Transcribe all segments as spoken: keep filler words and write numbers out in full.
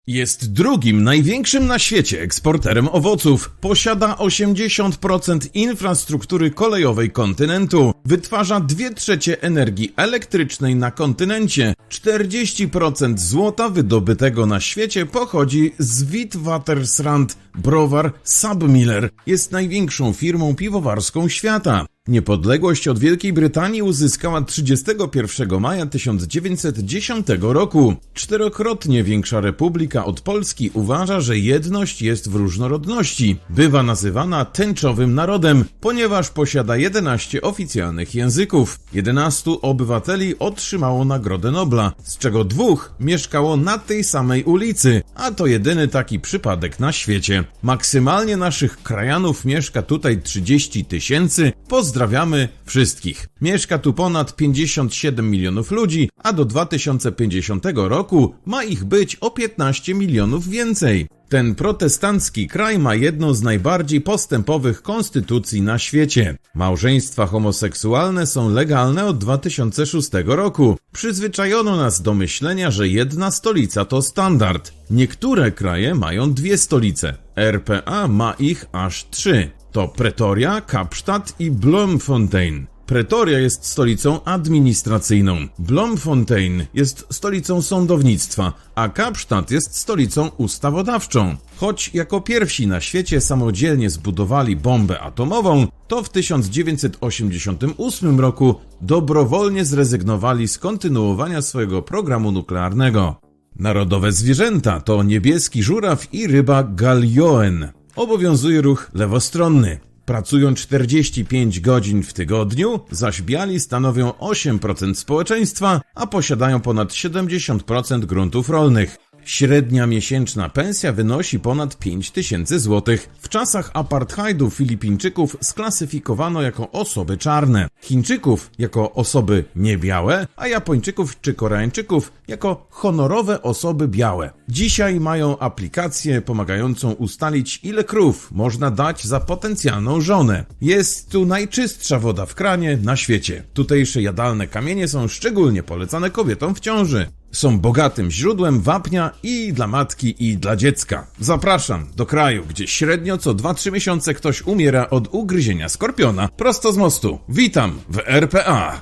Jest drugim największym na świecie eksporterem owoców. Posiada osiemdziesiąt procent infrastruktury kolejowej kontynentu. Wytwarza dwie trzecie energii elektrycznej na kontynencie. czterdzieści procent złota wydobytego na świecie pochodzi z Witwatersrand. Browar Submiller jest największą firmą piwowarską świata. Niepodległość od Wielkiej Brytanii uzyskała trzydziestego pierwszego maja tysiąc dziewięćset dziesiątego roku. Czterokrotnie większa republika od Polski uważa, że jedność jest w różnorodności. Bywa nazywana tęczowym narodem, ponieważ posiada jedenaście oficjalnych języków. jedenastu obywateli otrzymało Nagrodę Nobla, z czego dwóch mieszkało na tej samej ulicy, a to jedyny taki przypadek na świecie. Maksymalnie naszych krajanów mieszka tutaj trzydzieści tysięcy. Pozdrawiamy wszystkich. Mieszka tu ponad pięćdziesiąt siedem milionów ludzi, a do dwa tysiące pięćdziesiątego roku ma ich być o piętnaście milionów więcej. Ten protestancki kraj ma jedną z najbardziej postępowych konstytucji na świecie. Małżeństwa homoseksualne są legalne od dwa tysiące szóstego roku. Przyzwyczajono nas do myślenia, że jedna stolica to standard. Niektóre kraje mają dwie stolice. R P A ma ich aż trzy. To Pretoria, Kapsztad i Bloemfontein. Pretoria jest stolicą administracyjną, Bloemfontein jest stolicą sądownictwa, a Kapsztad jest stolicą ustawodawczą. Choć jako pierwsi na świecie samodzielnie zbudowali bombę atomową, to w tysiąc dziewięćset osiemdziesiątym ósmym roku dobrowolnie zrezygnowali z kontynuowania swojego programu nuklearnego. Narodowe zwierzęta to niebieski żuraw i ryba galioen. Obowiązuje ruch lewostronny. Pracują czterdzieści pięć godzin w tygodniu, zaś biali stanowią osiem procent społeczeństwa, a posiadają ponad siedemdziesiąt procent gruntów rolnych. Średnia miesięczna pensja wynosi ponad pięć tysięcy złotych. W czasach apartheidu Filipińczyków sklasyfikowano jako osoby czarne, Chińczyków jako osoby niebiałe, a Japończyków czy Koreańczyków jako honorowe osoby białe. Dzisiaj mają aplikację pomagającą ustalić, ile krów można dać za potencjalną żonę. Jest tu najczystsza woda w kranie na świecie. Tutejsze jadalne kamienie są szczególnie polecane kobietom w ciąży. Są bogatym źródłem wapnia i dla matki, i dla dziecka. Zapraszam do kraju, gdzie średnio co dwa trzy miesiące ktoś umiera od ugryzienia skorpiona. Prosto z mostu. Witam w R P A.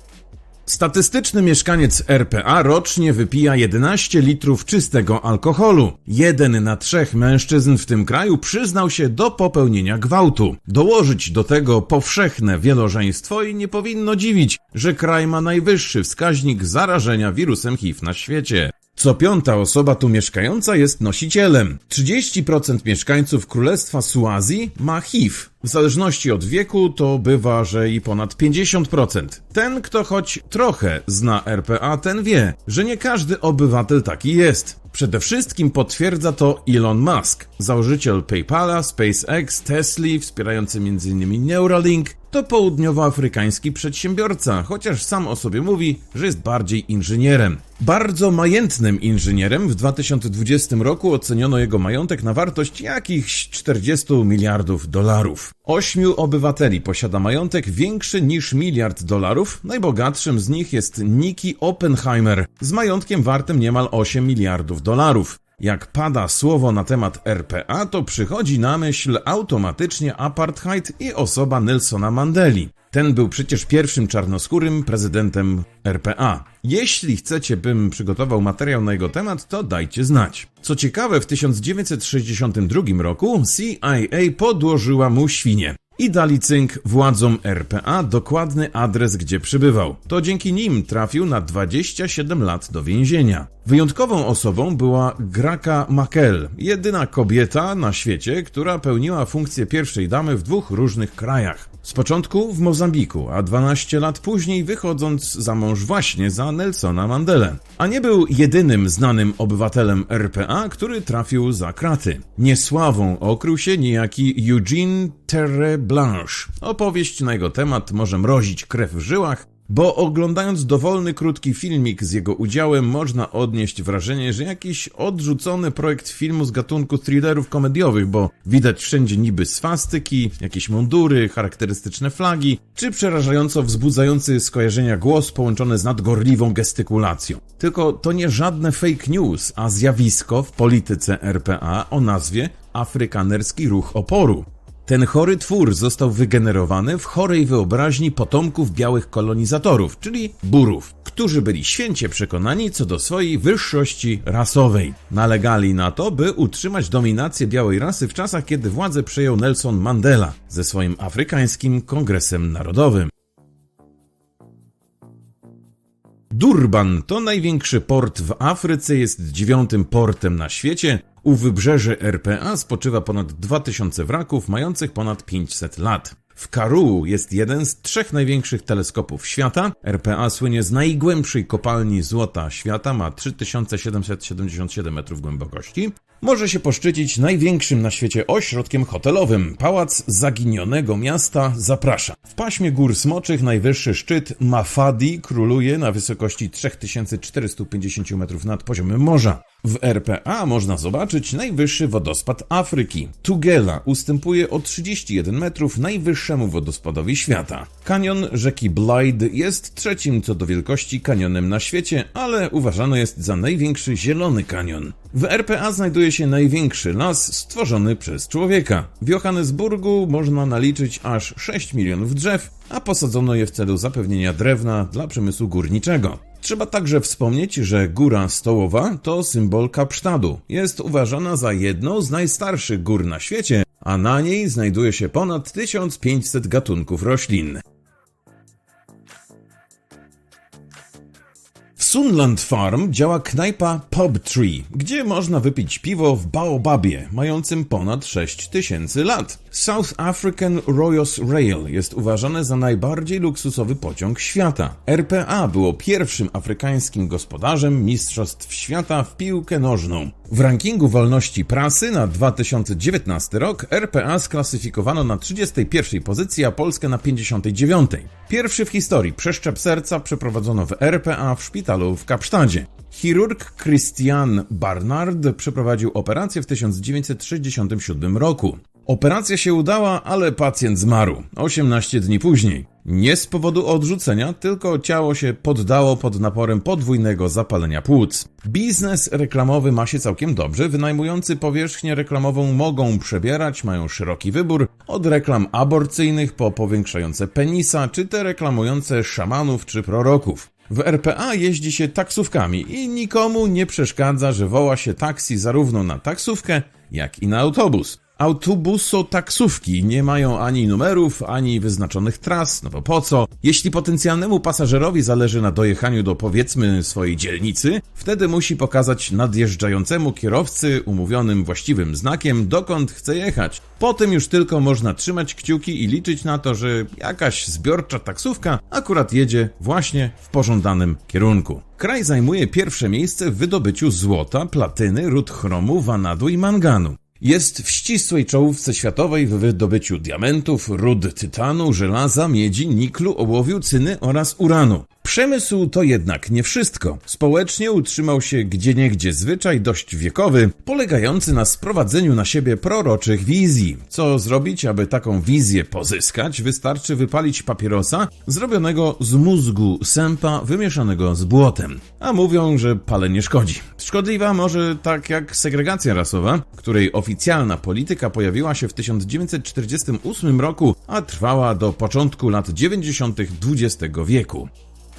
Statystyczny mieszkaniec R P A rocznie wypija jedenaście litrów czystego alkoholu. Jeden na trzech mężczyzn w tym kraju przyznał się do popełnienia gwałtu. Dołożyć do tego powszechne wielożeństwo i nie powinno dziwić, że kraj ma najwyższy wskaźnik zarażenia wirusem H I V na świecie. Co piąta osoba tu mieszkająca jest nosicielem. trzydzieści procent mieszkańców Królestwa Suazji ma H I V. W zależności od wieku to bywa, że i ponad pięćdziesiąt procent. Ten, kto choć trochę zna R P A, ten wie, że nie każdy obywatel taki jest. Przede wszystkim potwierdza to Elon Musk, założyciel PayPala, SpaceX, Tesli, wspierający między innymi Neuralink. To południowoafrykański przedsiębiorca, chociaż sam o sobie mówi, że jest bardziej inżynierem. Bardzo majętnym inżynierem. W dwa tysiące dwudziestym roku oceniono jego majątek na wartość jakichś czterdzieści miliardów dolarów. Ośmiu obywateli posiada majątek większy niż miliard dolarów. Najbogatszym z nich jest Nicky Oppenheimer z majątkiem wartym niemal osiem miliardów dolarów. Jak pada słowo na temat R P A, to przychodzi na myśl automatycznie apartheid i osoba Nelsona Mandeli. Ten był przecież pierwszym czarnoskórym prezydentem R P A. Jeśli chcecie, bym przygotował materiał na jego temat, to dajcie znać. Co ciekawe, w tysiąc dziewięćset sześćdziesiątym drugim roku C I A podłożyła mu świnie i dali cynk władzom R P A dokładny adres, gdzie przybywał. To dzięki nim trafił na dwadzieścia siedem lat do więzienia. Wyjątkową osobą była Graca Machel, jedyna kobieta na świecie, która pełniła funkcję pierwszej damy w dwóch różnych krajach. Z początku w Mozambiku, a dwanaście lat później wychodząc za mąż właśnie za Nelsona Mandelę. A nie był jedynym znanym obywatelem R P A, który trafił za kraty. Niesławą okrył się niejaki Eugene Terre Blanche. Opowieść na jego temat może mrozić krew w żyłach, Bo oglądając dowolny, krótki filmik z jego udziałem można odnieść wrażenie, że jakiś odrzucony projekt filmu z gatunku thrillerów komediowych, bo widać wszędzie niby swastyki, jakieś mundury, charakterystyczne flagi, czy przerażająco wzbudzający skojarzenia głos połączony z nadgorliwą gestykulacją. Tylko to nie żadne fake news, a zjawisko w polityce R P A o nazwie Afrykanerski Ruch Oporu. Ten chory twór został wygenerowany w chorej wyobraźni potomków białych kolonizatorów, czyli Burów, którzy byli święcie przekonani co do swojej wyższości rasowej. Nalegali na to, by utrzymać dominację białej rasy w czasach, kiedy władzę przejął Nelson Mandela ze swoim Afrykańskim Kongresem Narodowym. Durban to największy port w Afryce, jest dziewiątym portem na świecie. U wybrzeży R P A spoczywa ponad dwa tysiące wraków mających ponad pięćset lat. W Karoo jest jeden z trzech największych teleskopów świata. R P A słynie z najgłębszej kopalni złota świata, ma trzy tysiące siedemset siedemdziesiąt siedem metrów głębokości. Może się poszczycić największym na świecie ośrodkiem hotelowym. Pałac Zaginionego Miasta zaprasza. W paśmie gór smoczych najwyższy szczyt Mafadi króluje na wysokości trzy tysiące czterysta pięćdziesiąt metrów nad poziomem morza. W R P A można zobaczyć najwyższy wodospad Afryki. Tugela ustępuje o trzydzieści jeden metrów najwyższemu wodospadowi świata. Kanion rzeki Blyde jest trzecim co do wielkości kanionem na świecie, ale uważany jest za największy zielony kanion. W R P A znajduje się największy las stworzony przez człowieka. W Johannesburgu można naliczyć aż sześć milionów drzew, a posadzono je w celu zapewnienia drewna dla przemysłu górniczego. Trzeba także wspomnieć, że Góra Stołowa to symbol Kapsztadu. Jest uważana za jedną z najstarszych gór na świecie, a na niej znajduje się ponad tysiąc pięćset gatunków roślin. W Sunland Farm działa knajpa Pub Tree, gdzie można wypić piwo w baobabie, mającym ponad sześć tysięcy lat. South African Royals Rail jest uważany za najbardziej luksusowy pociąg świata. R P A było pierwszym afrykańskim gospodarzem Mistrzostw Świata w piłkę nożną. W rankingu wolności prasy na dwa tysiące dziewiętnasty rok R P A sklasyfikowano na trzydziestej pierwszej pozycji, a Polskę na pięćdziesiątej dziewiątej. Pierwszy w historii przeszczep serca przeprowadzono w R P A w szpitalu w Kapsztadzie. Chirurg Christian Barnard przeprowadził operację w tysiąc dziewięćset sześćdziesiątym siódmym roku. Operacja się udała, ale pacjent zmarł osiemnaście dni później. Nie z powodu odrzucenia, tylko ciało się poddało pod naporem podwójnego zapalenia płuc. Biznes reklamowy ma się całkiem dobrze, wynajmujący powierzchnię reklamową mogą przebierać, mają szeroki wybór, od reklam aborcyjnych po powiększające penisa, czy te reklamujące szamanów czy proroków. W R P A jeździ się taksówkami i nikomu nie przeszkadza, że woła się taksi zarówno na taksówkę, jak i na autobus. Autobusotaksówki nie mają ani numerów, ani wyznaczonych tras, no bo po co? Jeśli potencjalnemu pasażerowi zależy na dojechaniu do, powiedzmy, swojej dzielnicy, wtedy musi pokazać nadjeżdżającemu kierowcy umówionym właściwym znakiem, dokąd chce jechać. Potem już tylko można trzymać kciuki i liczyć na to, że jakaś zbiorcza taksówka akurat jedzie właśnie w pożądanym kierunku. Kraj zajmuje pierwsze miejsce w wydobyciu złota, platyny, ród chromu, wanadu i manganu. Jest w ścisłej czołówce światowej w wydobyciu diamentów, ród tytanu, żelaza, miedzi, niklu, ołowiu, cyny oraz uranu. Przemysł to jednak nie wszystko. Społecznie utrzymał się gdzieniegdzie zwyczaj dość wiekowy, polegający na sprowadzeniu na siebie proroczych wizji. Co zrobić, aby taką wizję pozyskać? Wystarczy wypalić papierosa zrobionego z mózgu sępa wymieszanego z błotem. A mówią, że palenie szkodzi. Szkodliwa może tak jak segregacja rasowa, której oficjalna polityka pojawiła się w tysiąc dziewięćset czterdziestym ósmym roku, a trwała do początku lat dziewięćdziesiątych dwudziestego wieku.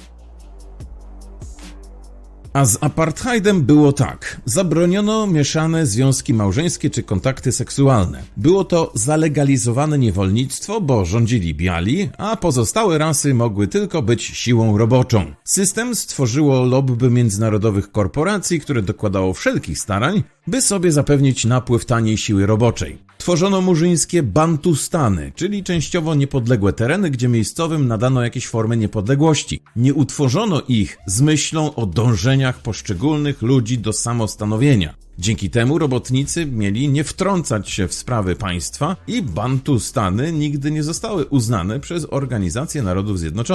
A z apartheidem było tak. Zabroniono mieszane związki małżeńskie czy kontakty seksualne. Było to zalegalizowane niewolnictwo, bo rządzili biali, a pozostałe rasy mogły tylko być siłą roboczą. System stworzyło lobby międzynarodowych korporacji, które dokładało wszelkich starań, by sobie zapewnić napływ taniej siły roboczej. Tworzono murzyńskie Bantustany, czyli częściowo niepodległe tereny, gdzie miejscowym nadano jakieś formy niepodległości. Nie utworzono ich z myślą o dążeniach poszczególnych ludzi do samostanowienia. Dzięki temu robotnicy mieli nie wtrącać się w sprawy państwa i Bantustany nigdy nie zostały uznane przez Organizację Narodów Zjednoczonych.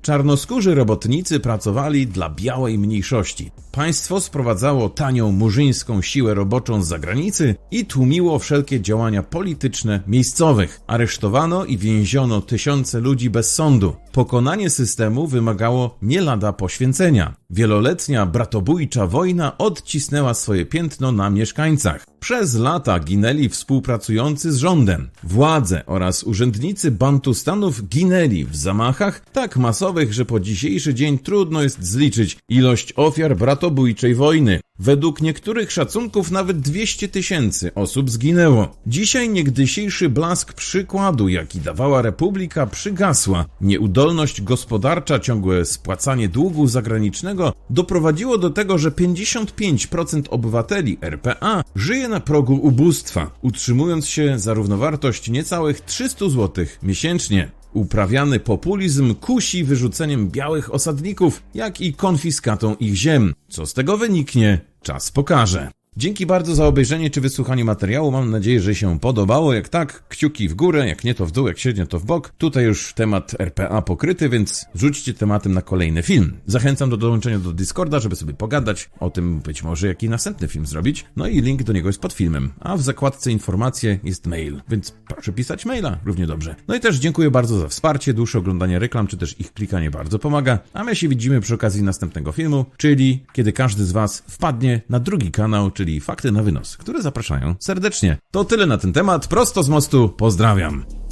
Czarnoskórzy robotnicy pracowali dla białej mniejszości. Państwo sprowadzało tanią murzyńską siłę roboczą z zagranicy i tłumiło wszelkie działania polityczne miejscowych. Aresztowano i więziono tysiące ludzi bez sądu. Pokonanie systemu wymagało nie lada poświęcenia. Wieloletnia bratobójcza wojna odcisnęła swoje piętno na mieszkańcach. Przez lata ginęli współpracujący z rządem. Władze oraz urzędnicy Bantustanów ginęli w zamachach tak masowych, że po dzisiejszy dzień trudno jest zliczyć ilość ofiar bratobójczej wojny. Według niektórych szacunków nawet dwieście tysięcy osób zginęło. Dzisiaj niegdysiejszy blask przykładu, jaki dawała Republika, przygasła. Nieudolność gospodarcza, ciągłe spłacanie długu zagranicznego doprowadziło do tego, że pięćdziesiąt pięć procent obywateli R P A żyje na progu ubóstwa, utrzymując się za równowartość niecałych trzysta złotych miesięcznie. Uprawiany populizm kusi wyrzuceniem białych osadników, jak i konfiskatą ich ziem. Co z tego wyniknie, czas pokaże. Dzięki bardzo za obejrzenie czy wysłuchanie materiału. Mam nadzieję, że się podobało. Jak tak, kciuki w górę, jak nie to w dół, jak średnio to w bok. Tutaj już temat R P A pokryty, więc rzućcie tematem na kolejny film. Zachęcam do dołączenia do Discorda, żeby sobie pogadać o tym, być może jaki następny film zrobić. No i link do niego jest pod filmem. A w zakładce informacje jest mail, więc proszę pisać maila, równie dobrze. No i też dziękuję bardzo za wsparcie, dłuższe oglądanie reklam, czy też ich klikanie bardzo pomaga. A my się widzimy przy okazji następnego filmu, czyli kiedy każdy z Was wpadnie na drugi kanał, czyli Fakty na wynos, które zapraszają serdecznie. To tyle na ten temat. Prosto z mostu. Pozdrawiam.